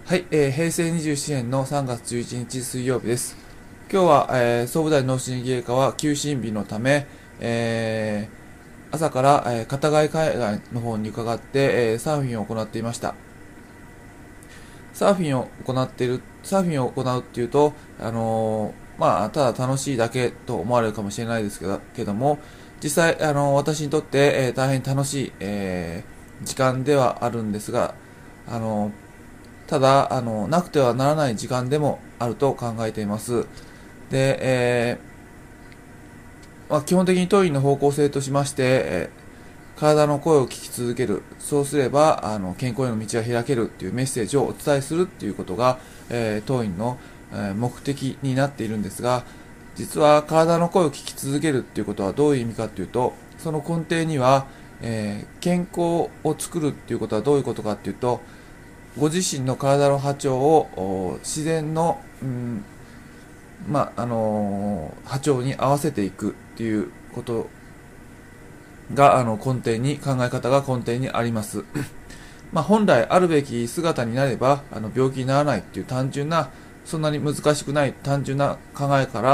はい、平成27年の3月11日水曜日です。今日は、総武大脳神経科は休診日のため、朝から、片貝海岸の方に伺って、サーフィンを行っていました。サーフィンを行うっていうと、ただ楽しいだけと思われるかもしれないですけども、実際、私にとって、大変楽しい、時間ではあるんですが、あのただなくてはならない時間でもあると考えています。で、基本的に当院の方向性としまして、体の声を聞き続ける、そうすれば健康への道が開けるっていうメッセージをお伝えするっていうことが、当院の、目的になっているんですが、実は体の声を聞き続けるっていうことはどういう意味かというと、その根底には、健康を作るっていうことはどういうことかっていうと、ご自身の体の波長を自然の、波長に合わせていくっていうことが考え方が根底にあります。本来あるべき姿になれば病気にならないっていう単純な、そんなに難しくない単純な考えから、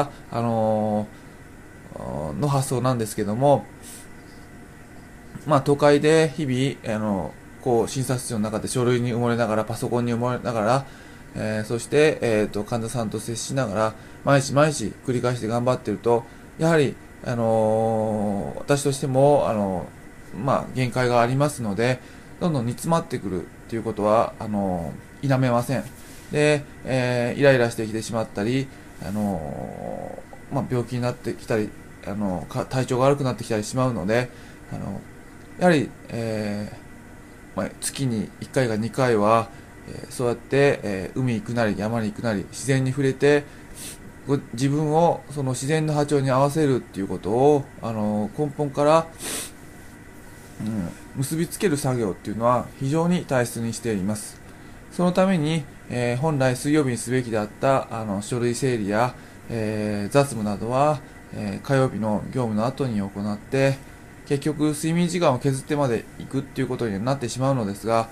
の発想なんですけども、都会で日々診察室の中で書類に埋もれながら、パソコンに埋もれながら、そして、患者さんと接しながら毎日毎日繰り返して頑張っていると、やはり、私としても限界がありますので、どんどん煮詰まってくるっていうことは否めません。で、イライラしてきてしまったり、病気になってきたり、体調が悪くなってきたりしまうので、やはり、月に1回か2回は、そうやって、海行くなり山に行くなり自然に触れて、自分をその自然の波長に合わせるっていうことを根本から、結びつける作業っていうのは非常に大切にしています。そのために、本来水曜日にすべきであった書類整理や、雑務などは、火曜日の業務の後に行って、結局睡眠時間を削ってまで行くっていうことになってしまうのですが、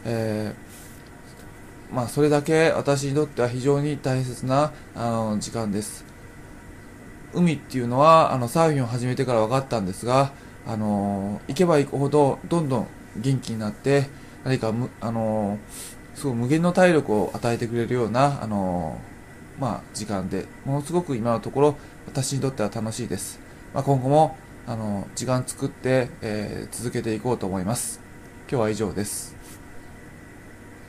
それだけ私にとっては非常に大切な時間です。海っていうのはサーフィンを始めてから分かったんですが、行けば行くほどどんどん元気になって、何かすごい無限の体力を与えてくれるような時間で、ものすごく今のところ私にとっては楽しいです。今後も時間作って、続けていこうと思います。今日は以上です。